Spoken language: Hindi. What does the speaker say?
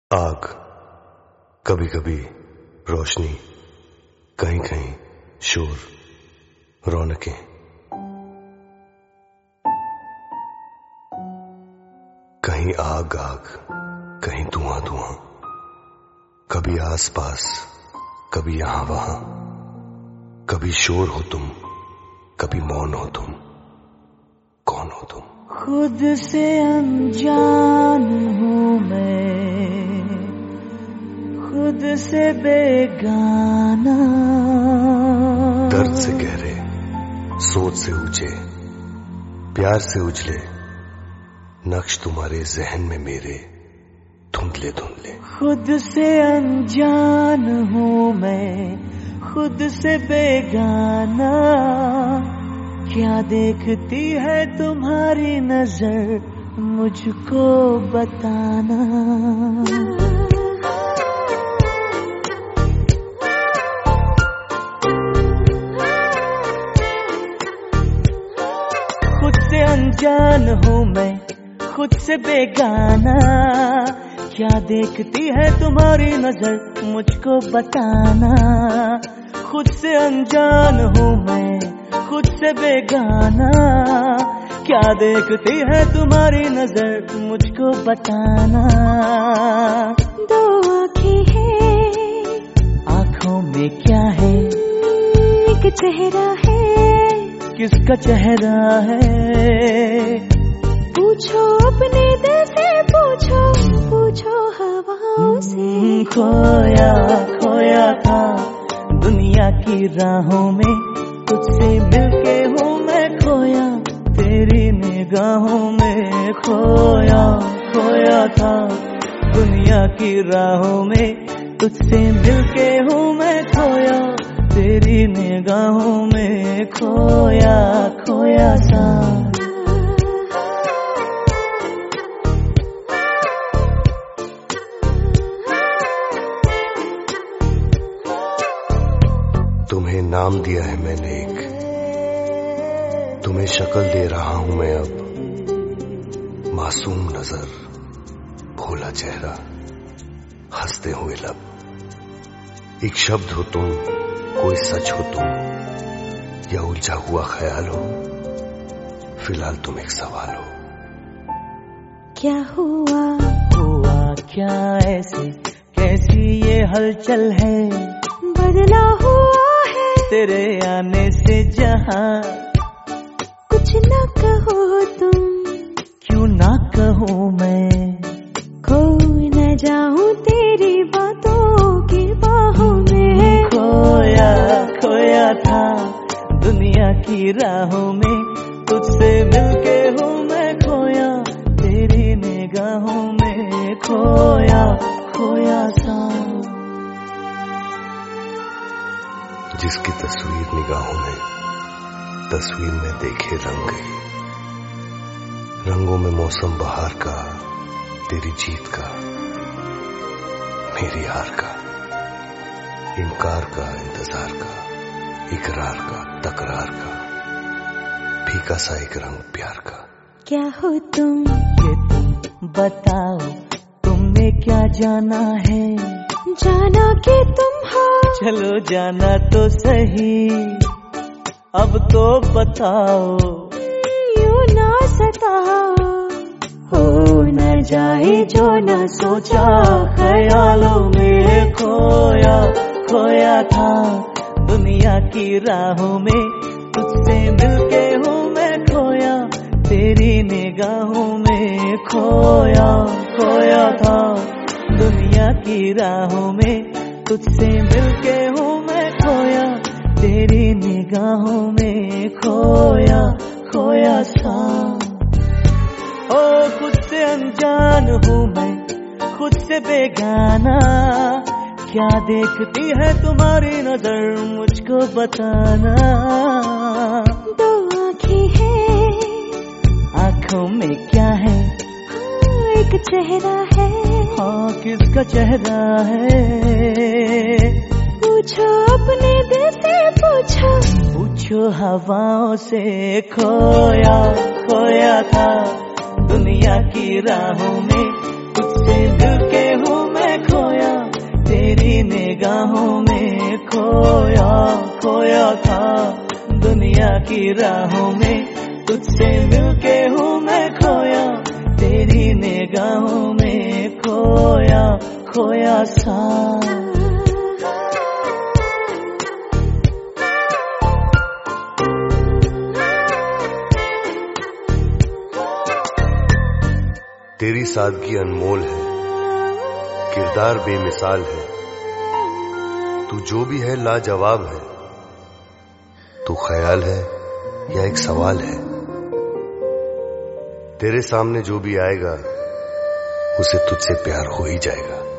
आग, कभी कभी रोशनी, कहीं कहीं शोर, रौनकें। कहीं आग आग, कहीं धुआं धुआं, कभी आस पास, कभी यहां वहां, कभी शोर हो तुम, कभी मौन हो तुम। कौन हो तुम? खुद से अनजान हूँ मैं, खुद से बेगाना। दर्द से गहरे, सोच से ऊंचे, प्यार से उजले नक्श तुम्हारे जहन में मेरे धुंधले धुंधले। खुद से अनजान हूँ मैं, खुद से बेगाना। क्या देखती है तुम्हारी नजर, मुझको बताना। खुद से अनजान हूँ मैं, खुद से बेगाना। क्या देखती है तुम्हारी नजर, मुझको बताना। खुद से अनजान हूँ मैं, खुद से बेगाना। क्या देखती है तुम्हारी नजर, मुझको बताना। दो आँखें हैं, आँखों में क्या है? एक चेहरा है, किसका चेहरा है? पूछो अपने दिल से, पूछो पूछो हवाओं से। खोया खोया था दुनिया की राहों में, तुझसे मिलके हूँ मैं खोया तेरी निगाहों में। खोया खोया था दुनिया की राहों में, तुझसे मिलके हूँ मैं खोया तेरी निगाहों में। खोया खोया सा। तुम्हें नाम दिया है मैंने एक, तुम्हें शक्ल दे रहा हूं मैं अब। मासूम नजर, भोला चेहरा, हंसते हुए लब। एक शब्द हो तुम, कोई सच हो तुम, या उलझा हुआ ख्याल हो। फिलहाल तुम एक सवाल हो। क्या हुआ क्या ऐसे, कैसी ये हलचल है? बदला हुआ है तेरे आने से जहां। कुछ ना कहो तुम, क्यों ना कहूँ मैं? खो न जाऊं तेरी बातों की बाहों में। खोया खोया था दुनिया की राहों में, तुझसे मिलके हूँ मैं खोया तेरी निगाहों में। खोया खोया सा। जिसकी तस्वीर निगाहों में, तस्वीर में देखे रंग गई। रंगों में मौसम बहार का, तेरी जीत का, मेरी हार का। इनकार का, इंतजार का, इकरार का, तकरार का, फीका सा एक रंग प्यार का। क्या हो तुम, ये तुम बताओ, तुमने क्या जाना है? जाना कि तुम हो, चलो जाना तो सही, अब तो बताओ। यूं ना सताओ, हो न जाए जो न सोचा, ख्यालों में खोया खोया था दुनिया की राहों में, तुझसे मिलके हूँ मैं खोया तेरी निगाहों में। खोया खोया था दुनिया की राहों में, तुझसे मिलके हूँ मैं खोया तेरी निगाहों में। खोया खोया सा। ओ खुद से अनजान हूँ मैं, खुद से बेगाना। क्या देखती है तुम्हारी नजर, मुझको बताना। दो आँखें हैं, आँखों में क्या है? एक चेहरा है, हाँ किसका चेहरा है? पूछो अपने दिल से, पूछो पूछो हवाओं से। खोया खोया था दुनिया की राहों में, तुझसे मिलके हूँ मैं था दुनिया की राहों में, तुझसे मिलके हूँ मैं खोया, तेरी निगाहों में खोया खोया सा। तेरी सादगी अनमोल है, किरदार बेमिसाल है, तू जो भी है लाजवाब है। तू ख्याल है या एक सवाल है, तेरे सामने जो भी आएगा उसे तुझसे प्यार हो ही जाएगा।